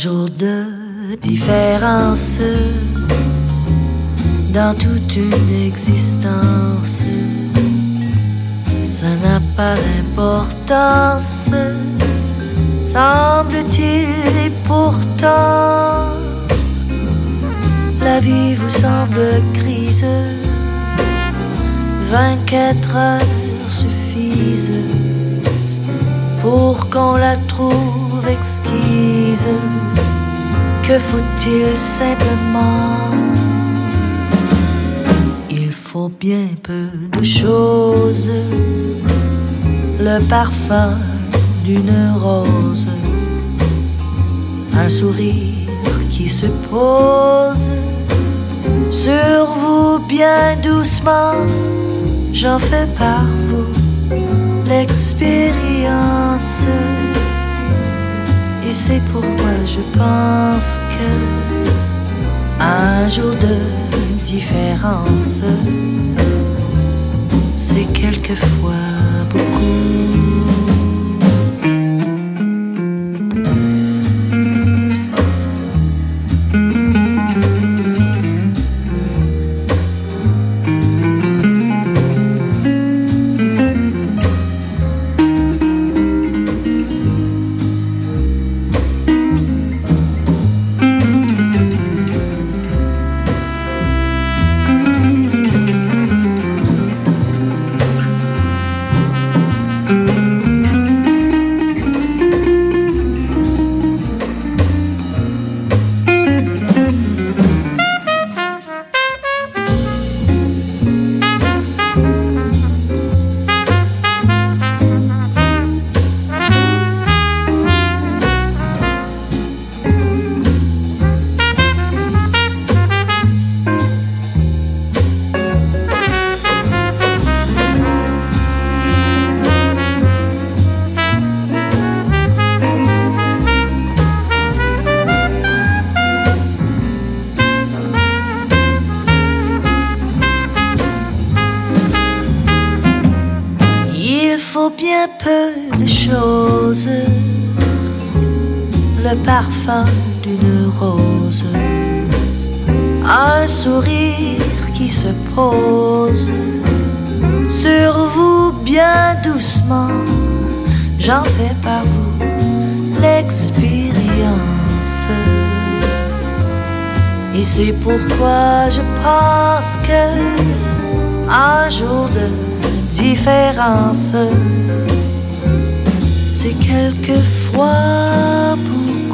jour de différence dans toute une existence. Ça n'a pas d'importance, semble-t-il, et pourtant la vie vous semble grise. 24 heures suffisent pour qu'on la trouve exquise. Que faut-il simplement? Il faut bien peu de choses. Le parfum d'une rose, un sourire qui se pose sur vous bien doucement. J'en fais par vous l'expérience. Et c'est pourquoi je pense que un jour de différence, c'est quelquefois beaucoup. Bien peu de choses, le parfum d'une rose, un sourire qui se pose sur vous bien doucement. J'en fais par vous l'expérience. Et c'est pourquoi je pense que un jour de différence, c'est quelquefois beaucoup.